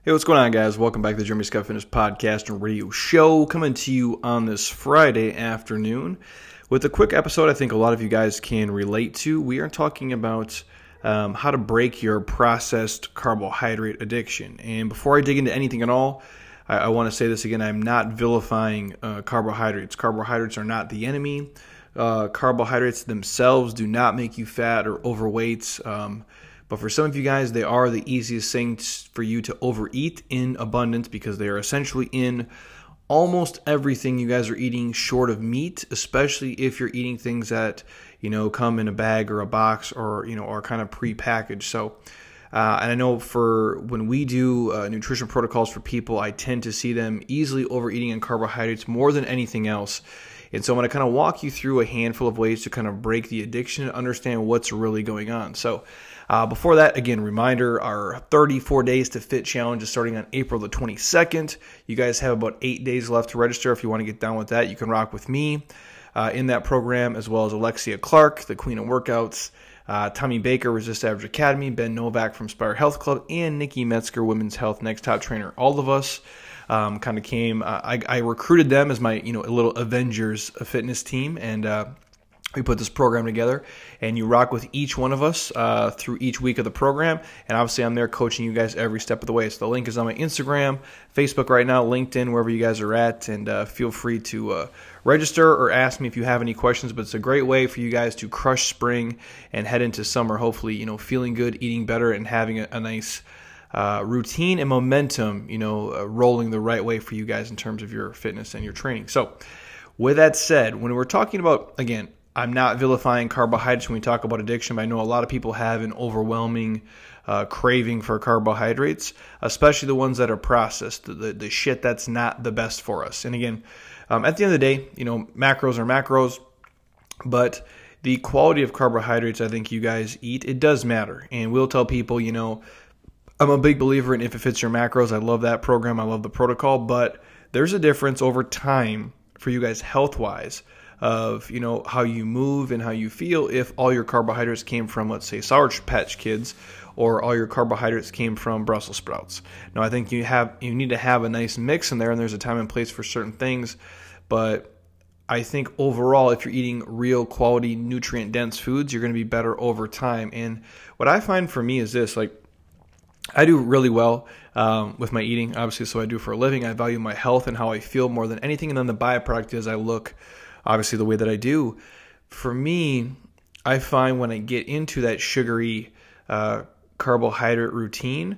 Hey, what's going on, guys? Welcome back to the Jeremy Scott Fitness Podcast and Radio Show, coming to you on this Friday afternoon with a quick episode I think a lot of you guys can relate to. We are talking about how to break your processed carbohydrate addiction. And before I dig into anything at all, I want to say this again. I'm not vilifying carbohydrates. Carbohydrates are not the enemy. Carbohydrates themselves do not make you fat or overweight. But for some of you guys, they are the easiest things for you to overeat in abundance because they are essentially in almost everything you guys are eating short of meat, especially if you're eating things that, come in a bag or a box or, are kind of pre-packaged. So, and I know for when we do nutrition protocols for people, I tend to see them easily overeating on carbohydrates more than anything else. And so I'm going to kind of walk you through a handful of ways to kind of break the addiction and understand what's really going on. So before that, again, reminder, our 34 Days to Fit Challenge is starting on April the 22nd. You guys have about 8 days left to register. If you want to get down with that, you can rock with me in that program, as well as Alexia Clark, the Queen of Workouts, Tommy Baker, Resist Average Academy, Ben Novak from Spire Health Club, and Nikki Metzger, Women's Health Next Top Trainer. All of us kind of came. I recruited them as my little Avengers fitness team, and we put this program together, and you rock with each one of us through each week of the program. And obviously, I'm there coaching you guys every step of the way. So the link is on my Instagram, Facebook right now, LinkedIn, wherever you guys are at. And feel free to register or ask me if you have any questions. But it's a great way for you guys to crush spring and head into summer, hopefully, feeling good, eating better, and having a nice routine and momentum, rolling the right way for you guys in terms of your fitness and your training. So with that said, when we're talking about, again, I'm not vilifying carbohydrates when we talk about addiction, but I know a lot of people have an overwhelming craving for carbohydrates, especially the ones that are processed, the shit that's not the best for us. And again, at the end of the day, macros are macros, but the quality of carbohydrates I think you guys eat, it does matter. And we'll tell people, I'm a big believer in If It Fits Your Macros. I love that program. I love the protocol, but there's a difference over time for you guys health-wise of, how you move and how you feel if all your carbohydrates came from, let's say, Sour Patch Kids, or all your carbohydrates came from Brussels sprouts. Now, I think you need to have a nice mix in there, and there's a time and place for certain things, but I think overall, if you're eating real quality, nutrient-dense foods, you're going to be better over time. And what I find for me is this, I do really well with my eating, obviously, so I do for a living. I value my health and how I feel more than anything, and then the byproduct is I look, obviously, the way that I do. For me, I find when I get into that sugary carbohydrate routine,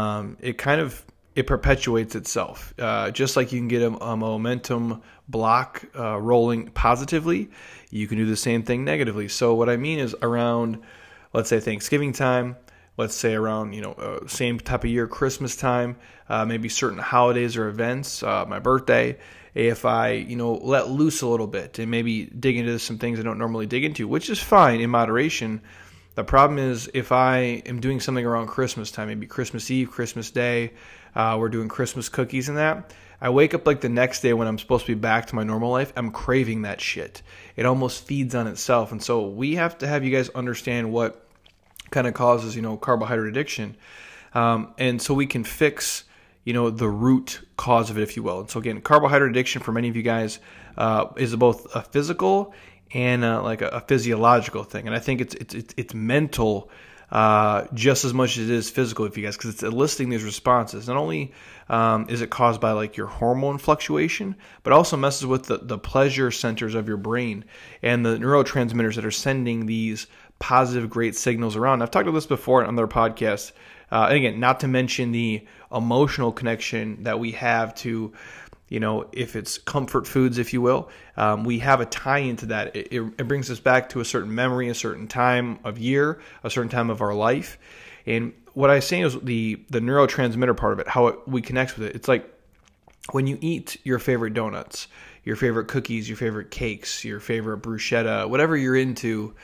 it perpetuates itself. Just like you can get a momentum block rolling positively, you can do the same thing negatively. So what I mean is around, let's say, Thanksgiving time, let's say around, same type of year, Christmas time, maybe certain holidays or events, my birthday, if I, let loose a little bit and maybe dig into some things I don't normally dig into, which is fine in moderation. The problem is if I am doing something around Christmas time, maybe Christmas Eve, Christmas Day, we're doing Christmas cookies and that, I wake up like the next day when I'm supposed to be back to my normal life, I'm craving that shit. It almost feeds on itself. And so we have to have you guys understand what kind of causes, carbohydrate addiction. And so we can fix, the root cause of it, if you will. And so again, carbohydrate addiction for many of you guys is both a physical and like a physiological thing. And I think it's mental just as much as it is physical with you guys, because it's eliciting these responses. Not only is it caused by like your hormone fluctuation, but also messes with the pleasure centers of your brain and the neurotransmitters that are sending these positive, great signals around. I've talked about this before on other podcasts. And again, not to mention the emotional connection that we have to, if it's comfort foods, if you will, we have a tie into that. It brings us back to a certain memory, a certain time of year, a certain time of our life. And what I say is the neurotransmitter part of it, how we connect with it. It's like when you eat your favorite donuts, your favorite cookies, your favorite cakes, your favorite bruschetta, whatever you're into,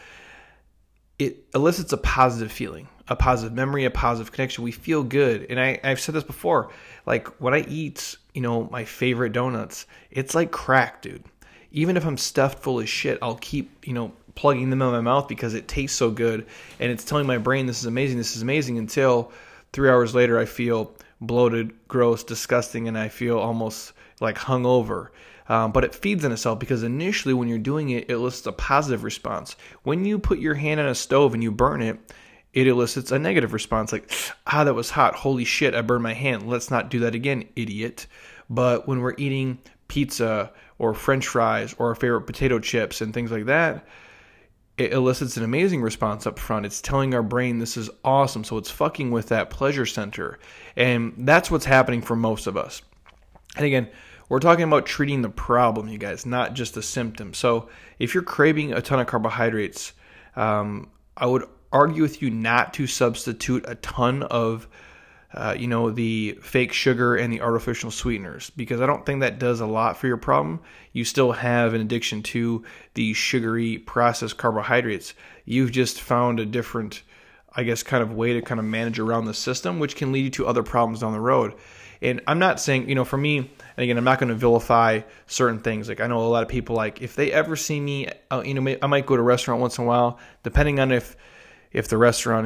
it elicits a positive feeling, a positive memory, a positive connection. We feel good. And I've said this before, like when I eat, my favorite donuts, it's like crack, dude. Even if I'm stuffed full of shit, I'll keep, plugging them in my mouth because it tastes so good. And it's telling my brain, this is amazing, until 3 hours later I feel bloated, gross, disgusting, and I feel almost like hungover. But it feeds on itself because initially when you're doing it, it elicits a positive response. When you put your hand on a stove and you burn it, it elicits a negative response like, that was hot. Holy shit, I burned my hand. Let's not do that again, idiot. But when we're eating pizza or French fries or our favorite potato chips and things like that, it elicits an amazing response up front. It's telling our brain this is awesome. So it's fucking with that pleasure center. And that's what's happening for most of us. And again, we're talking about treating the problem, you guys, not just the symptom. So if you're craving a ton of carbohydrates, I would argue with you not to substitute a ton of the fake sugar and the artificial sweeteners, because I don't think that does a lot for your problem. You still have an addiction to the sugary processed carbohydrates. You've just found a different, I guess, kind of way to kind of manage around the system, which can lead you to other problems down the road. And I'm not saying, for me, and again, I'm not going to vilify certain things. Like I know a lot of people, like if they ever see me, I might go to a restaurant once in a while, depending on if the restaurant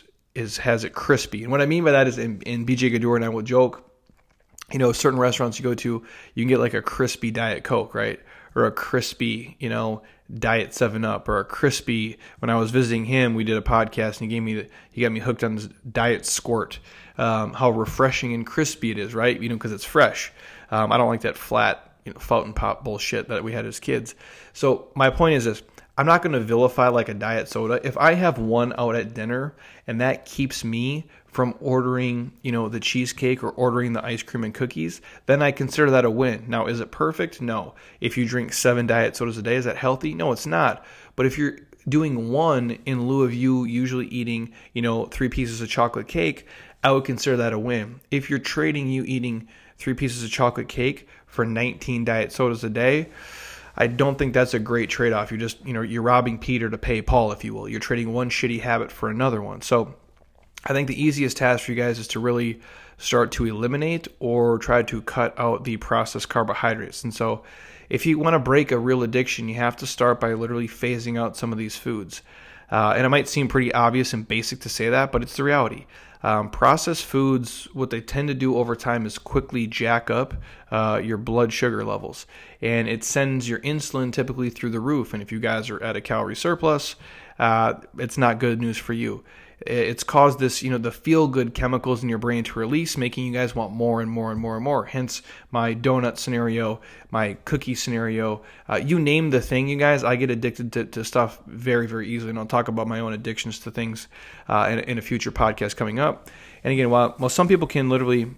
has it crispy. And what I mean by that is in BJ Gaddour and I will joke, certain restaurants you go to, you can get like a crispy Diet Coke, right? Or a crispy, Diet 7-Up, or a crispy, when I was visiting him, we did a podcast and he got me hooked on this Diet Squirt. How refreshing and crispy it is, right? Because it's fresh. I don't like that flat, fountain pop bullshit that we had as kids. So my point is this. I'm not going to vilify like a diet soda. If I have one out at dinner and that keeps me from ordering, the cheesecake or ordering the ice cream and cookies, then I consider that a win. Now, is it perfect? No. If you drink 7 diet sodas a day, is that healthy? No, it's not. But if you're doing one in lieu of you usually eating, 3 pieces of chocolate cake, I would consider that a win. If you're trading you eating 3 pieces of chocolate cake for 19 diet sodas a day, I don't think that's a great trade-off. You're just, you're robbing Peter to pay Paul, if you will. You're trading one shitty habit for another one. So I think the easiest task for you guys is to really start to eliminate or try to cut out the processed carbohydrates. And so if you want to break a real addiction, you have to start by literally phasing out some of these foods. And it might seem pretty obvious and basic to say that, but it's the reality. Processed foods, what they tend to do over time is quickly jack up your blood sugar levels. And it sends your insulin typically through the roof. And if you guys are at a calorie surplus, it's not good news for you. It's caused this, the feel-good chemicals in your brain to release, making you guys want more and more and more and more. Hence my donut scenario, my cookie scenario. You name the thing, you guys, I get addicted to stuff very, very easily. And I'll talk about my own addictions to things in a future podcast coming up. And again, while some people can literally,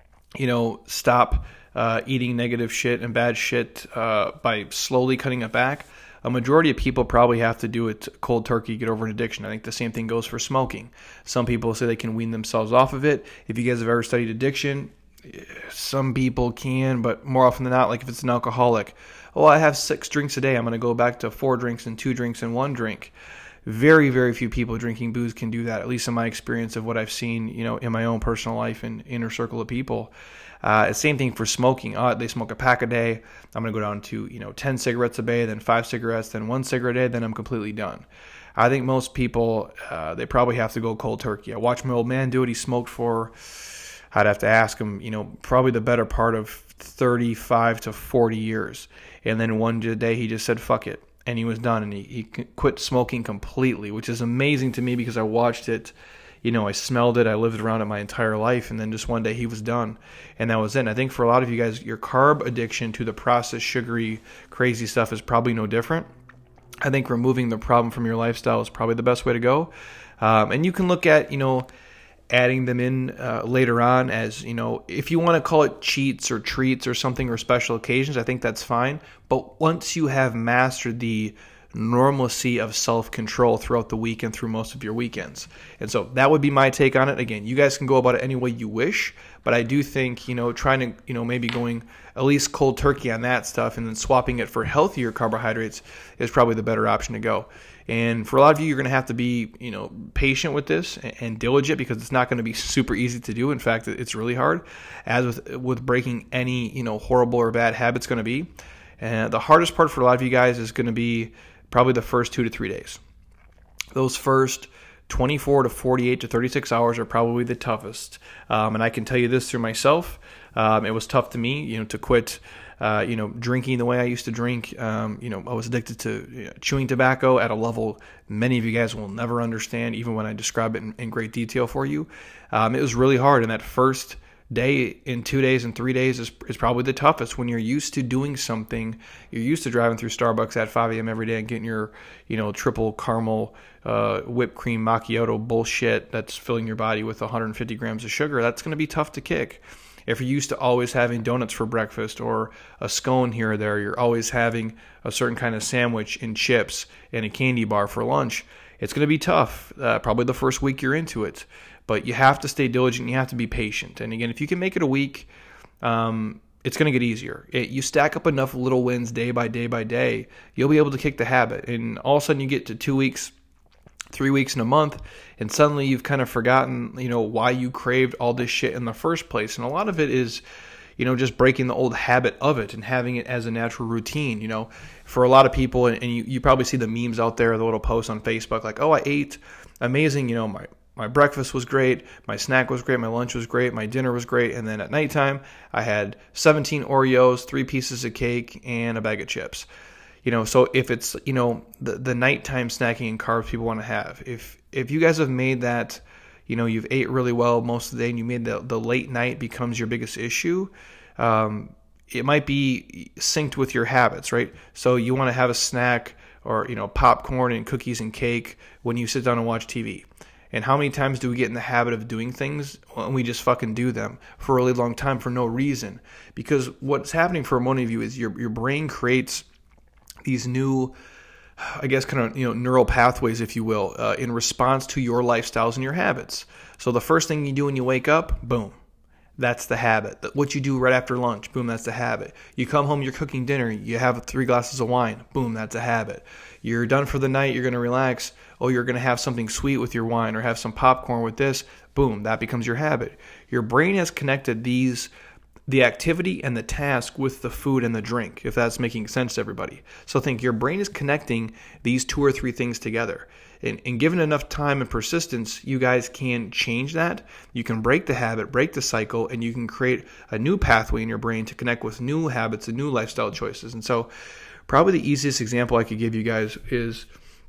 stop eating negative shit and bad shit by slowly cutting it back, a majority of people probably have to do it cold turkey, get over an addiction. I think the same thing goes for smoking. Some people say they can wean themselves off of it. If you guys have ever studied addiction, some people can, but more often than not, like if it's an alcoholic, I have 6 drinks a day, I'm going to go back to 4 drinks and 2 drinks and 1 drink. Very, very few people drinking booze can do that, at least in my experience of what I've seen, in my own personal life and inner circle of people. Same thing for smoking. They smoke a pack a day. I'm going to go down to, 10 cigarettes a day, then 5 cigarettes, then 1 cigarette a day, then I'm completely done. I think most people, they probably have to go cold turkey. I watched my old man do it. He smoked for, I'd have to ask him, probably the better part of 35 to 40 years. And then one day he just said, fuck it. And he was done. And he quit smoking completely, which is amazing to me because I watched it. I smelled it. I lived around it my entire life. And then just one day he was done. And that was it. And I think for a lot of you guys, your carb addiction to the processed, sugary, crazy stuff is probably no different. I think removing the problem from your lifestyle is probably the best way to go. And you can look at, adding them in later on as, if you want to call it cheats or treats or something or special occasions, I think that's fine. But once you have mastered the normalcy of self-control throughout the week and through most of your weekends. And so that would be my take on it. Again, you guys can go about it any way you wish, but I do think, trying to, maybe going at least cold turkey on that stuff and then swapping it for healthier carbohydrates is probably the better option to go. And for a lot of you, you're going to have to be, patient with this and diligent because it's not going to be super easy to do. In fact, it's really hard, as with breaking any, horrible or bad habits going to be. And the hardest part for a lot of you guys is going to be probably the first 2 to 3 days. Those first 24 to 48 to 36 hours are probably the toughest. And I can tell you this through myself. It was tough to me, to quit, drinking the way I used to drink. I was addicted to chewing tobacco at a level many of you guys will never understand, even when I describe it in great detail for you. It was really hard. And that first day in 2 days and 3 days is probably the toughest when you're used to doing something. You're used to driving through Starbucks at 5 a.m. every day and getting your, triple caramel whipped cream macchiato bullshit that's filling your body with 150 grams of sugar. That's going to be tough to kick. If you're used to always having donuts for breakfast or a scone here or there, you're always having a certain kind of sandwich and chips and a candy bar for lunch, it's going to be tough, probably the first week you're into it. But you have to stay diligent. You have to be patient. And again, if you can make it a week, it's going to get easier. You stack up enough little wins day by day by day, you'll be able to kick the habit. And all of a sudden you get to 2 weeks, 3 weeks, and a month, and suddenly you've kind of forgotten, why you craved all this shit in the first place. And a lot of it is, just breaking the old habit of it and having it as a natural routine. For a lot of people, and you probably see the memes out there, the little posts on Facebook, like, oh, I ate amazing, my breakfast was great, my snack was great, my lunch was great, my dinner was great, and then at nighttime, I had 17 Oreos, 3 pieces of cake, and a bag of chips. So if it's, the nighttime snacking and carbs people want to have, if you guys have made that, you've ate really well most of the day and you made the late night becomes your biggest issue, it might be synced with your habits, right? So you want to have a snack or, popcorn and cookies and cake when you sit down and watch TV. And how many times do we get in the habit of doing things and we just fucking do them for a really long time for no reason? Because what's happening for many of you is your brain creates these new, I guess, kind of, neural pathways, if you will, in response to your lifestyles and your habits. So the first thing you do when you wake up, boom, that's the habit. What you do right after lunch, boom, that's the habit. You come home, you're cooking dinner, you have 3 glasses of wine, boom, that's a habit. You're done for the night, you're going to relax, oh, you're going to have something sweet with your wine or have some popcorn with this, boom, that becomes your habit. Your brain has connected the activity and the task with the food and the drink, if that's making sense to everybody. So think your brain is connecting these 2 or 3 things together. And given enough time and persistence, you guys can change that. You can break the habit, break the cycle, and you can create a new pathway in your brain to connect with new habits and new lifestyle choices. And so probably the easiest example I could give you guys is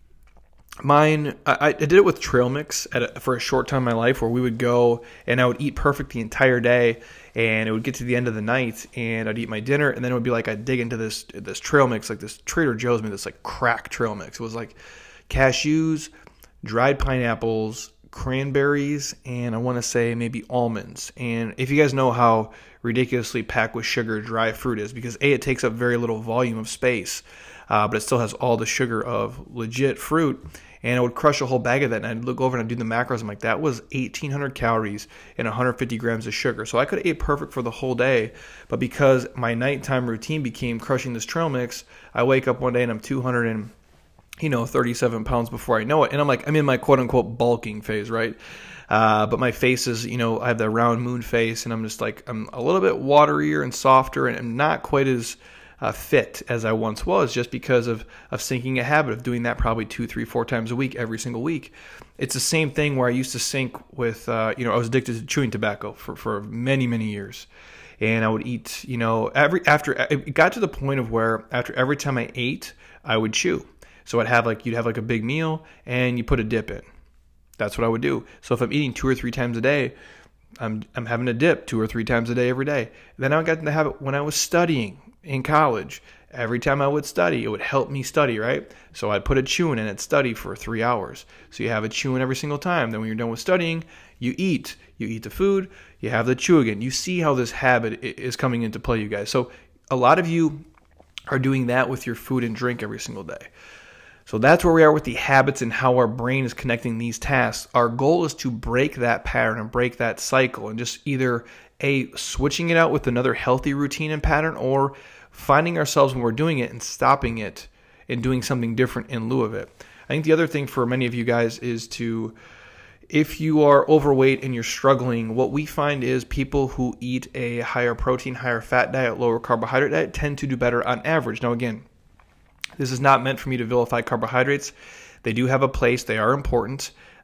mine. I did it with trail mix for a short time in my life where we would go and I would eat perfect the entire day, and it would get to the end of the night and I'd eat my dinner, and then it would be like I'd dig into this trail mix, like this Trader Joe's made this like crack trail mix. It was like cashews, dried pineapples, cranberries, and I want to say maybe almonds. And if you guys know how ridiculously packed with sugar dry fruit is, because it takes up very little volume of space, but it still has all the sugar of legit fruit. And I would crush a whole bag of that, and I'd look over and I'd do the macros. I'm like, that was 1,800 calories and 150 grams of sugar. So I could have ate perfect for the whole day, but because my nighttime routine became crushing this trail mix, I wake up one day and I'm 237 pounds before I know it. And I'm in my quote-unquote bulking phase, right? But my face is, I have that round moon face, and I'm just like, I'm a little bit waterier and softer, and I'm not quite as fit as I once was, just because of syncing a habit of doing that probably 2, 3, 4 times a week, every single week. It's the same thing where I used to sync with, I was addicted to chewing tobacco for many, many years. And I would eat, after it got to the point of where after every time I ate, I would chew. So you'd have like a big meal and you put a dip in. That's what I would do. So if I'm eating 2 or 3 times a day, I'm having a dip 2 or 3 times a day every day. Then I got in the habit when I was studying in college. Every time I would study, it would help me study, right? So I'd put a chewing in and study for 3 hours. So you have a chewing every single time. Then when you're done with studying, you eat. You eat the food, you have the chew again. You see how this habit is coming into play, you guys. So a lot of you are doing that with your food and drink every single day. So that's where we are with the habits and how our brain is connecting these tasks. Our goal is to break that pattern and break that cycle and just either switching it out with another healthy routine and pattern, or finding ourselves when we're doing it and stopping it and doing something different in lieu of it. I think the other thing for many of you guys is if you are overweight and you're struggling, what we find is people who eat a higher protein, higher fat diet, lower carbohydrate diet tend to do better on average. Now again, this is not meant for me to vilify carbohydrates. They do have a place. They are important.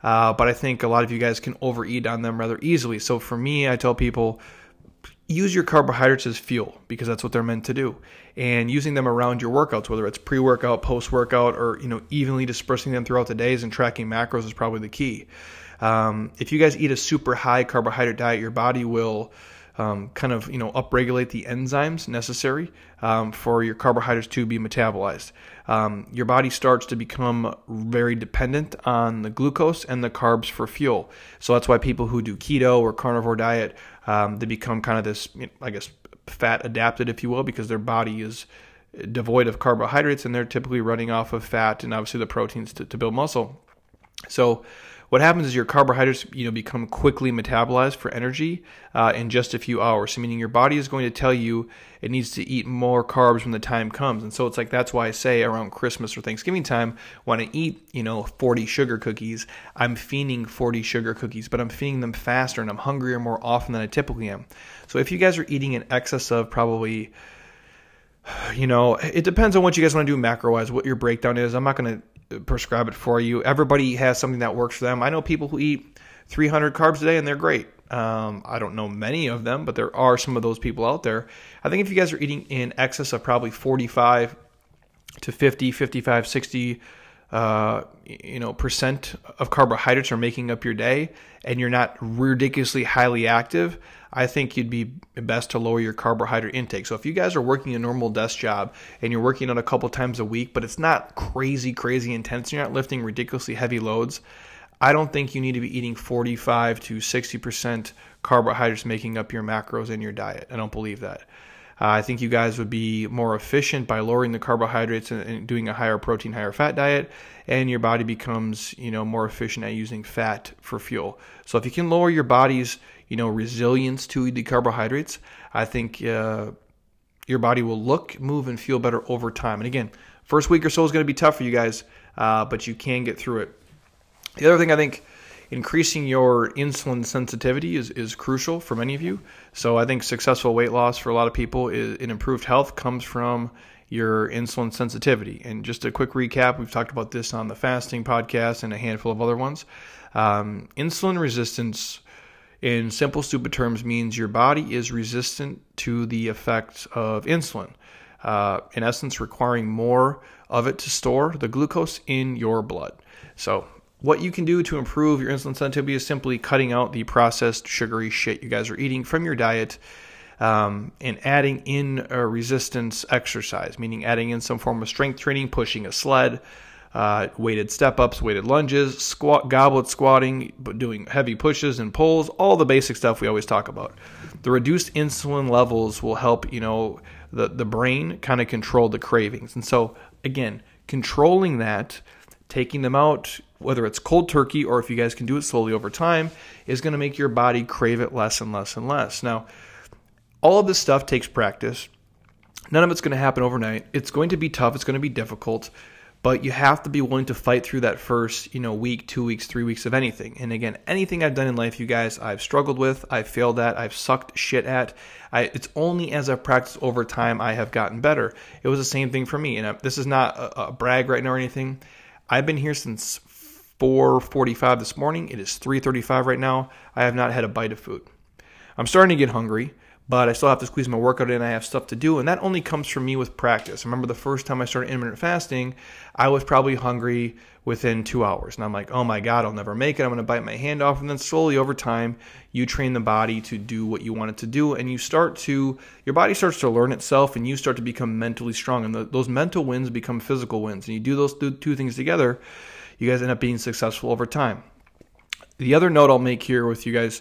but I think a lot of you guys can overeat on them rather easily. So for me, I tell people, use your carbohydrates as fuel because that's what they're meant to do. And using them around your workouts, whether it's pre-workout, post-workout, or evenly dispersing them throughout the days and tracking macros is probably the key. If you guys eat a super high carbohydrate diet, your body will upregulate the enzymes necessary for your carbohydrates to be metabolized. Your body starts to become very dependent on the glucose and the carbs for fuel. So that's why people who do keto or carnivore diet, they become kind of this, fat adapted, if you will, because their body is devoid of carbohydrates and they're typically running off of fat and obviously the proteins to build muscle. So what happens is your carbohydrates, become quickly metabolized for energy in just a few hours. So meaning your body is going to tell you it needs to eat more carbs when the time comes. And so it's like, that's why I say around Christmas or Thanksgiving time, when I eat, 40 sugar cookies, I'm feeding 40 sugar cookies, but I'm feeding them faster and I'm hungrier more often than I typically am. So if you guys are eating in excess of probably, it depends on what you guys want to do macro-wise, what your breakdown is. I'm not going to prescribe it for you. Everybody has something that works for them. I know people who eat 300 carbs a day and they're great. I don't know many of them, but there are some of those people out there. I think if you guys are eating in excess of probably 45 to 50, 55, 60 percent of carbohydrates are making up your day and you're not ridiculously highly active, I think you'd be best to lower your carbohydrate intake. So if you guys are working a normal desk job and you're working out a couple times a week, but it's not crazy intense, you're not lifting ridiculously heavy loads, I don't think you need to be eating 45 to 60% carbohydrates making up your macros in your diet. I don't believe that. I think you guys would be more efficient by lowering the carbohydrates and doing a higher protein, higher fat diet, and your body becomes, more efficient at using fat for fuel. So if you can lower your body's, resilience to the carbohydrates, I think your body will look, move, and feel better over time. And again, first week or so is going to be tough for you guys, but you can get through it. The other thing, I think increasing your insulin sensitivity is crucial for many of you. So I think successful weight loss for a lot of people in improved health comes from your insulin sensitivity. And just a quick recap, we've talked about this on the fasting podcast and a handful of other ones. Insulin resistance, in simple, stupid terms, means your body is resistant to the effects of insulin. In essence, requiring more of it to store the glucose in your blood. So what you can do to improve your insulin sensitivity is simply cutting out the processed sugary shit you guys are eating from your diet and adding in a resistance exercise, meaning adding in some form of strength training, pushing a sled, weighted step-ups, weighted lunges, goblet squatting, doing heavy pushes and pulls, all the basic stuff we always talk about. The reduced insulin levels will help, the brain kind of control the cravings. And so, again, controlling that, taking them out, whether it's cold turkey or if you guys can do it slowly over time, is going to make your body crave it less and less and less. Now, all of this stuff takes practice. None of it's going to happen overnight. It's going to be tough. It's going to be difficult. But you have to be willing to fight through that first, week, 2 weeks, 3 weeks of anything. And again, anything I've done in life, you guys, I've struggled with, I've failed at, I've sucked shit at. It's only as I've practiced over time I have gotten better. It was the same thing for me. And this is not a brag right now or anything. I've been here since 4:45 this morning. It is 3:35 right now. I have not had a bite of food. I'm starting to get hungry, but I still have to squeeze my workout in. I have stuff to do, and that only comes from me with practice. I remember the first time I started intermittent fasting, I was probably hungry within 2 hours. And I'm like, oh my God, I'll never make it. I'm going to bite my hand off. And then slowly over time, you train the body to do what you want it to do. And your body starts to learn itself, and you start to become mentally strong. And those mental wins become physical wins. And you do those two things together, you guys end up being successful over time. The other note I'll make here with you guys,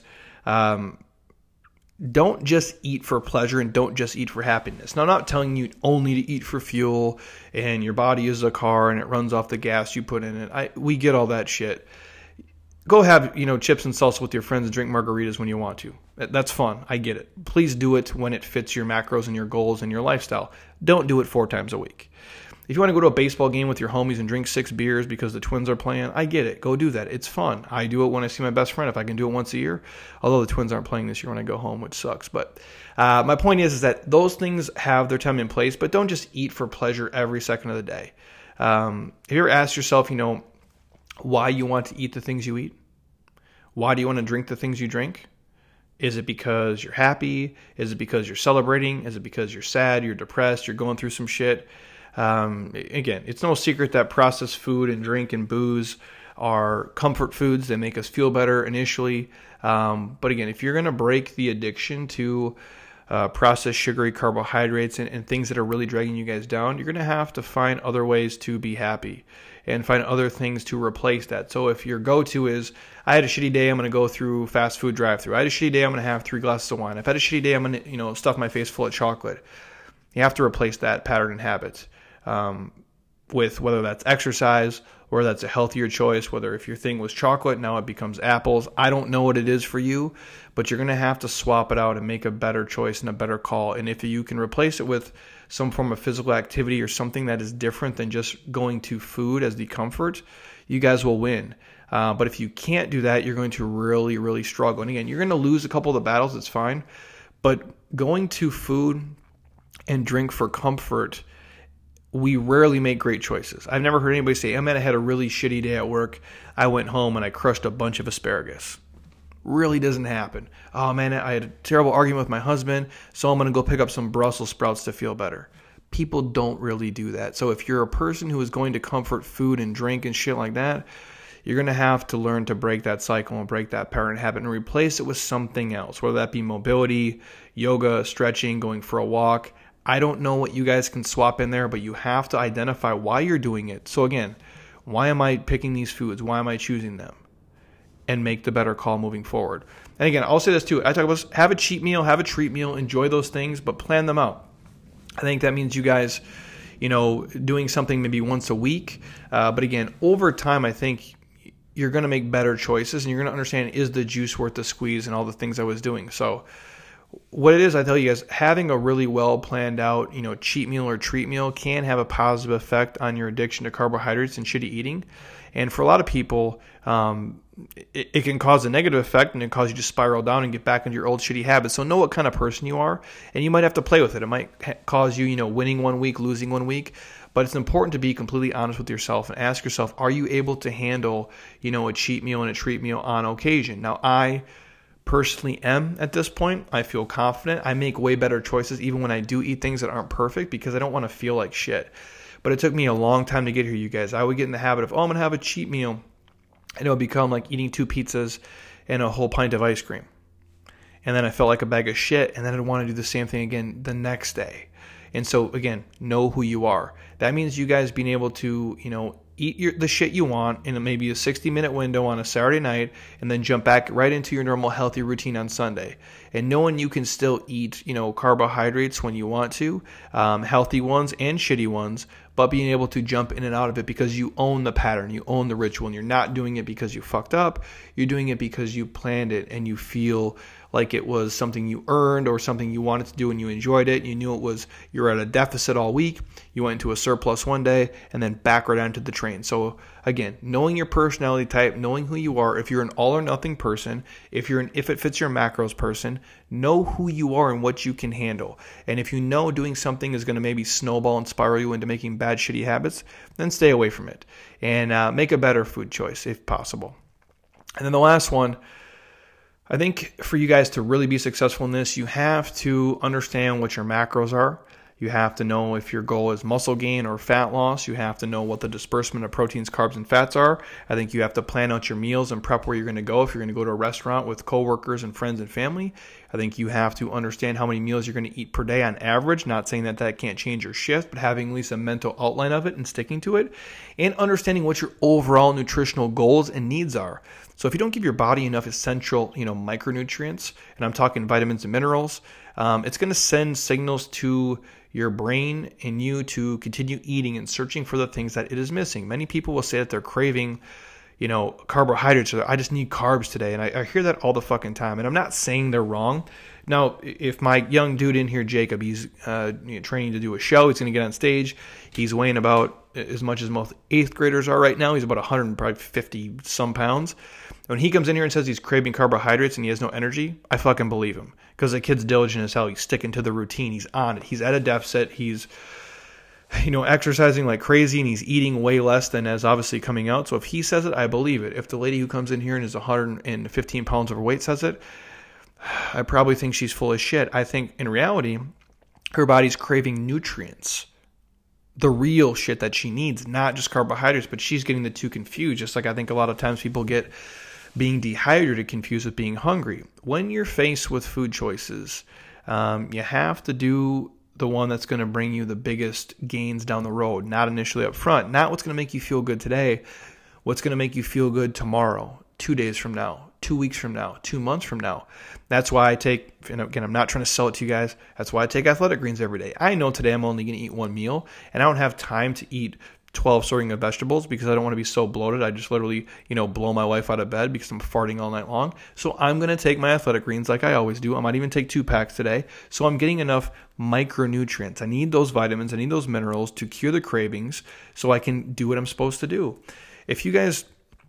don't just eat for pleasure and don't just eat for happiness. Now, I'm not telling you only to eat for fuel and your body is a car and it runs off the gas you put in it. We get all that shit. Go have, chips and salsa with your friends and drink margaritas when you want to. That's fun. I get it. Please do it when it fits your macros and your goals and your lifestyle. Don't do it 4 times a week. If you want to go to a baseball game with your homies and drink 6 beers because the Twins are playing, I get it. Go do that. It's fun. I do it when I see my best friend, if I can do it once a year, although the Twins aren't playing this year when I go home, which sucks. But my point is that those things have their time and place, but don't just eat for pleasure every second of the day. Have you ever asked yourself, why you want to eat the things you eat? Why do you want to drink the things you drink? Is it because you're happy? Is it because you're celebrating? Is it because you're sad, you're depressed, you're going through some shit? Again, it's no secret that processed food and drink and booze are comfort foods. They make us feel better initially. But again, if you're going to break the addiction to processed sugary carbohydrates and things that are really dragging you guys down, you're going to have to find other ways to be happy and find other things to replace that. So if your go-to is, I had a shitty day, I'm going to go through fast food drive-thru. I had a shitty day, I'm going to have 3 glasses of wine. I've had a shitty day, I'm going to stuff my face full of chocolate. You have to replace that pattern and habit with whether that's exercise or that's a healthier choice, whether if your thing was chocolate, now it becomes apples. I don't know what it is for you, but you're going to have to swap it out and make a better choice and a better call. And if you can replace it with some form of physical activity or something that is different than just going to food as the comfort, you guys will win. But if you can't do that, you're going to really, really struggle. And again, you're going to lose a couple of the battles. It's fine. But going to food and drink for comfort, we rarely make great choices. I've never heard anybody say, I had a really shitty day at work. I went home and I crushed a bunch of asparagus. Really doesn't happen. Oh man, I had a terrible argument with my husband, so I'm going to go pick up some Brussels sprouts to feel better. People don't really do that. So if you're a person who is going to comfort food and drink and shit like that, you're going to have to learn to break that cycle and break that pattern habit and replace it with something else, whether that be mobility, yoga, stretching, going for a walk. I don't know what you guys can swap in there, but you have to identify why you're doing it. So again, why am I picking these foods? Why am I choosing them? And make the better call moving forward. And again, I'll say this too. I talk about have a cheat meal, have a treat meal, enjoy those things, but plan them out. I think that means you guys, doing something maybe once a week. But again, over time, I think you're going to make better choices and you're going to understand, is the juice worth the squeeze and all the things I was doing. So what it is, I tell you guys, having a really well planned out, cheat meal or treat meal can have a positive effect on your addiction to carbohydrates and shitty eating. And for a lot of people, it can cause a negative effect and it cause you to spiral down and get back into your old shitty habits. So know what kind of person you are, and you might have to play with it. It might cause you, winning one week, losing one week. But it's important to be completely honest with yourself and ask yourself, are you able to handle, a cheat meal and a treat meal on occasion? Now, I personally am at this point. I feel confident. I make way better choices even when I do eat things that aren't perfect because I don't want to feel like shit. But it took me a long time to get here, you guys. I would get in the habit of, I'm going to have a cheat meal. And it would become like eating 2 pizzas and a whole pint of ice cream. And then I felt like a bag of shit. And then I'd want to do the same thing again the next day. And so, again, know who you are. That means you guys being able to, eat the shit you want in maybe a 60-minute window on a Saturday night and then jump back right into your normal healthy routine on Sunday. And knowing you can still eat, carbohydrates when you want to, healthy ones and shitty ones, but being able to jump in and out of it because you own the pattern, you own the ritual, and you're not doing it because you fucked up. You're doing it because you planned it and you feel like it was something you earned or something you wanted to do and you enjoyed it. You knew you were at a deficit all week. You went into a surplus one day and then back right onto the train. So again, knowing your personality type, knowing who you are, if you're an all or nothing person, if it fits your macros person, know who you are and what you can handle. And if you know doing something is going to maybe snowball and spiral you into making bad, shitty habits, then stay away from it and make a better food choice if possible. And then the last one, I think for you guys to really be successful in this, you have to understand what your macros are. You have to know if your goal is muscle gain or fat loss. You have to know what the disbursement of proteins, carbs, and fats are. I think you have to plan out your meals and prep where you're going to go. If you're going to go to a restaurant with coworkers and friends and family, I think you have to understand how many meals you're going to eat per day on average. Not saying that can't change your shift, but having at least a mental outline of it and sticking to it, and understanding what your overall nutritional goals and needs are. So if you don't give your body enough essential, micronutrients, and I'm talking vitamins and minerals, it's going to send signals to your brain and you to continue eating and searching for the things that it is missing. Many people will say that they're craving, carbohydrates, or I just need carbs today. And I hear that all the fucking time. And I'm not saying they're wrong. Now, if my young dude in here, Jacob, he's training to do a show, he's going to get on stage. He's weighing about as much as most 8th graders are right now. He's about 150 some pounds. When he comes in here and says he's craving carbohydrates and he has no energy, I fucking believe him. Because the kid's diligent as hell. He's sticking to the routine. He's on it. He's at a deficit. He's exercising like crazy and he's eating way less than is obviously coming out. So if he says it, I believe it. If the lady who comes in here and is 115 pounds overweight says it, I probably think she's full of shit. I think in reality, her body's craving nutrients, the real shit that she needs, not just carbohydrates, but she's getting the two confused. Just like I think a lot of times people get being dehydrated confused with being hungry. When you're faced with food choices, you have to do the one that's going to bring you the biggest gains down the road, not initially up front, not what's going to make you feel good today, what's going to make you feel good tomorrow, 2 days from now, 2 weeks from now, 2 months from now. That's why I take, and again, I'm not trying to sell it to you guys. That's why I take Athletic Greens every day. I know today I'm only going to eat one meal, and I don't have time to eat 12 serving of vegetables because I don't want to be so bloated. I just literally, blow my wife out of bed because I'm farting all night long. So I'm going to take my Athletic Greens like I always do. I might even take 2 packs today. So I'm getting enough micronutrients. I need those vitamins. I need those minerals to cure the cravings so I can do what I'm supposed to do. If you guys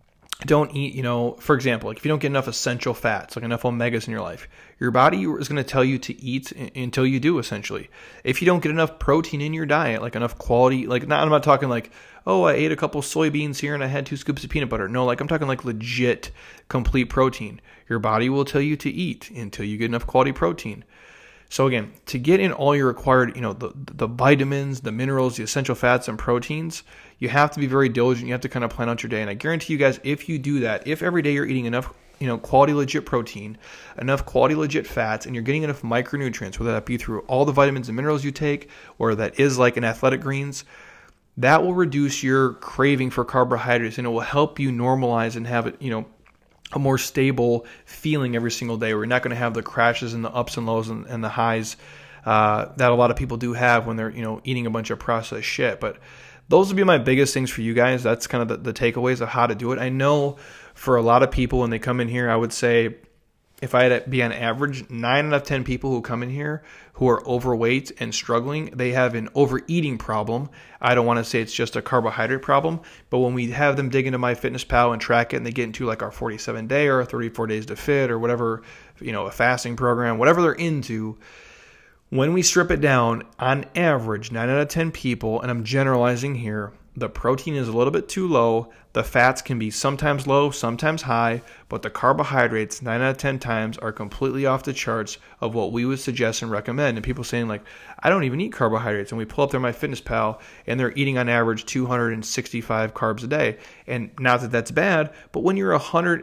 don't eat, for example, like if you don't get enough essential fats, like enough omegas in your life, your body is going to tell you to eat until you do, essentially. If you don't get enough protein in your diet, like enough quality, I'm not talking like, oh, I ate a couple soybeans here and I had 2 scoops of peanut butter. No, I'm talking like legit, complete protein. Your body will tell you to eat until you get enough quality protein. So again, to get in all your required, the vitamins, the minerals, the essential fats and proteins, you have to be very diligent. You have to kind of plan out your day. And I guarantee you guys, if you do that, if every day you're eating enough, quality legit protein, enough quality legit fats, and you're getting enough micronutrients, whether that be through all the vitamins and minerals you take, or that is like an Athletic Greens, that will reduce your craving for carbohydrates and it will help you normalize and have it, a more stable feeling every single day where you're not going to have the crashes and the ups and lows and the highs that a lot of people do have when they're, eating a bunch of processed shit. But those would be my biggest things for you guys. That's kind of the takeaways of how to do it. I know for a lot of people when they come in here, I would say if I had to be on average, 9 out of 10 people who come in here who are overweight and struggling, they have an overeating problem. I don't want to say it's just a carbohydrate problem, but when we have them dig into MyFitnessPal and track it and they get into like our 47-day or 34 days to fit or whatever, a fasting program, whatever they're into, when we strip it down, on average, 9 out of 10 people, and I'm generalizing here, the protein is a little bit too low. The fats can be sometimes low, sometimes high, but the carbohydrates 9 out of 10 times are completely off the charts of what we would suggest and recommend. And people saying like, I don't even eat carbohydrates. And we pull up their MyFitnessPal and they're eating on average 265 carbs a day. And not that that's bad, but when you're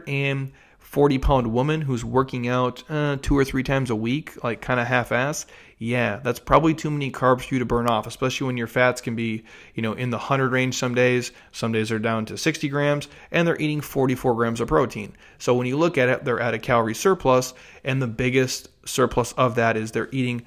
140-pound woman who's working out 2 or 3 times a week, like kind of half-ass, yeah, that's probably too many carbs for you to burn off, especially when your fats can be, in the 100 range some days. Some days are down to 60 grams, and they're eating 44 grams of protein. So when you look at it, they're at a calorie surplus, and the biggest surplus of that is they're eating,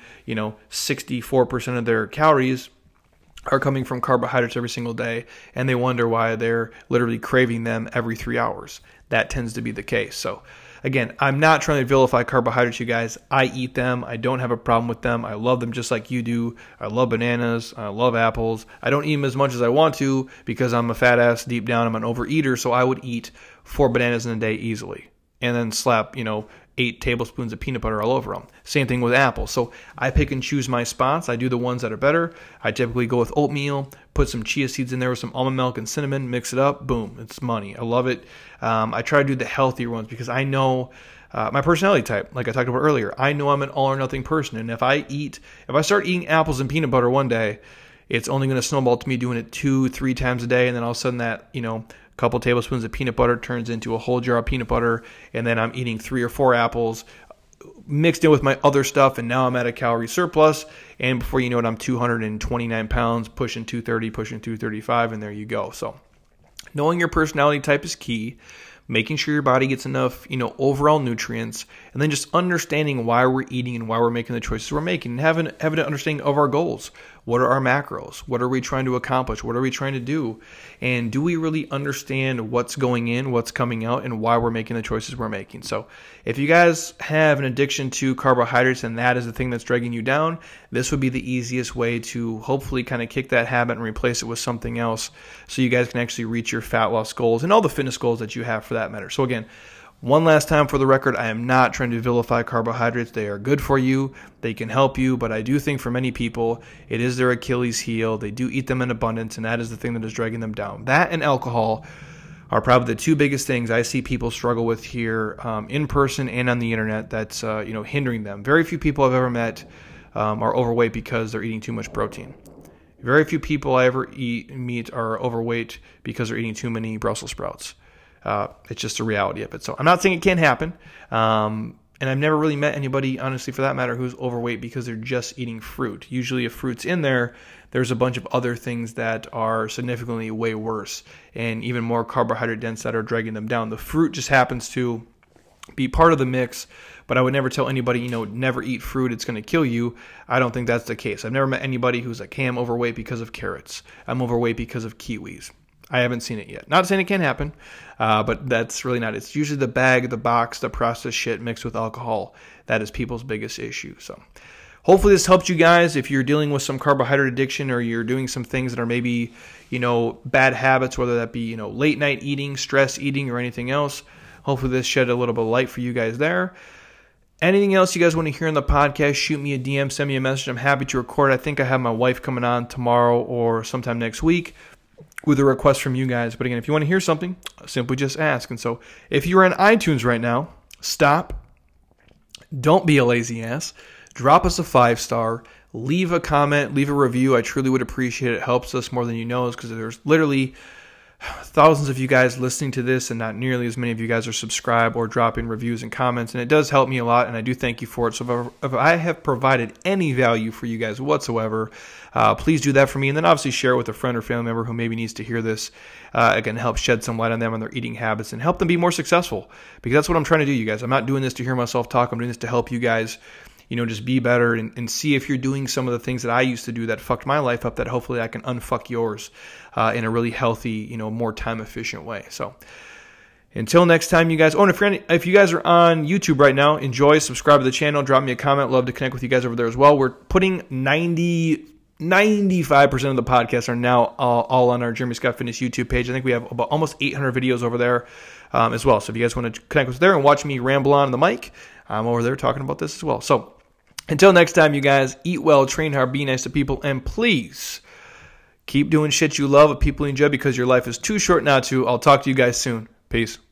64% of their calories are coming from carbohydrates every single day, and they wonder why they're literally craving them every 3 hours. That tends to be the case. So again, I'm not trying to vilify carbohydrates, you guys. I eat them. I don't have a problem with them. I love them just like you do. I love bananas. I love apples. I don't eat them as much as I want to because I'm a fat ass deep down. I'm an overeater, so I would eat 4 bananas in a day easily and then slap, 8 tablespoons of peanut butter all over them. Same thing with apples. So I pick and choose my spots. I do the ones that are better. I typically go with oatmeal, put some chia seeds in there with some almond milk and cinnamon, mix it up. Boom, it's money. I love it. I try to do the healthier ones because I know my personality type, like I talked about earlier. I know I'm an all or nothing person. And if I start eating apples and peanut butter one day, it's only going to snowball to me doing it 2-3 times a day. And then all of a sudden that, couple tablespoons of peanut butter turns into a whole jar of peanut butter, and then I'm eating 3 or 4 apples mixed in with my other stuff, and now I'm at a calorie surplus, and before you know it, I'm 229 pounds, pushing 230, pushing 235, and there you go. So knowing your personality type is key, making sure your body gets enough, overall nutrients, and then just understanding why we're eating and why we're making the choices we're making, and having an understanding of our goals. What are our macros? What are we trying to accomplish? What are we trying to do? And do we really understand what's going in, what's coming out, and why we're making the choices we're making? So if you guys have an addiction to carbohydrates and that is the thing that's dragging you down, this would be the easiest way to hopefully kind of kick that habit and replace it with something else so you guys can actually reach your fat loss goals and all the fitness goals that you have for that matter. So again, One last time for the record, I am not trying to vilify carbohydrates. They are good for you. They can help you, but I do think for many people, it is their Achilles heel. They do eat them in abundance, and that is the thing that is dragging them down. That and alcohol are probably the two biggest things I see people struggle with here in person and on the internet that's hindering them. Very few people I've ever met are overweight because they're eating too much protein. Very few people I ever meet are overweight because they're eating too many Brussels sprouts. It's just the reality of it. So I'm not saying it can't happen. And I've never really met anybody, honestly, for that matter, who's overweight because they're just eating fruit. Usually if fruit's in there, there's a bunch of other things that are significantly way worse and even more carbohydrate dense that are dragging them down. The fruit just happens to be part of the mix, but I would never tell anybody, never eat fruit, it's going to kill you. I don't think that's the case. I've never met anybody who's like, hey, I'm overweight because of carrots. I'm overweight because of kiwis. I haven't seen it yet. Not saying it can't happen, but that's really not it. It's usually the bag, the box, the processed shit mixed with alcohol. That is people's biggest issue. So hopefully this helps you guys if you're dealing with some carbohydrate addiction or you're doing some things that are maybe, bad habits, whether that be, late night eating, stress eating, or anything else. Hopefully this shed a little bit of light for you guys there. Anything else you guys want to hear on the podcast, shoot me a DM, send me a message. I'm happy to record. I think I have my wife coming on tomorrow or sometime next week with a request from you guys. But again, if you want to hear something, simply just ask. And so if you're on iTunes right now, stop. Don't be a lazy ass. Drop us a 5-star. Leave a comment. Leave a review. I truly would appreciate it. It helps us more than you know, because there's literally thousands of you guys listening to this and not nearly as many of you guys are subscribed or dropping reviews and comments, and it does help me a lot, and I do thank you for it. So if I have provided any value for you guys whatsoever, please do that for me, and then obviously share it with a friend or family member who maybe needs to hear this. Again, help shed some light on them and their eating habits and help them be more successful, because that's what I'm trying to do, you guys. I'm not doing this to hear myself talk. I'm doing this to help you guys just be better and see if you're doing some of the things that I used to do that fucked my life up, that hopefully I can unfuck yours in a really healthy, more time efficient way. So until next time, you guys. Oh, and if you guys are on YouTube right now, enjoy, subscribe to the channel, drop me a comment. Love to connect with you guys over there as well. We're putting 95% of the podcasts are now all on our Jeremy Scott Fitness YouTube page. I think we have about almost 800 videos over there as well. So if you guys want to connect with us there and watch me ramble on the mic, I'm over there talking about this as well. So until next time, you guys, eat well, train hard, be nice to people, and please keep doing shit you love with people you enjoy, because your life is too short not to. I'll talk to you guys soon. Peace.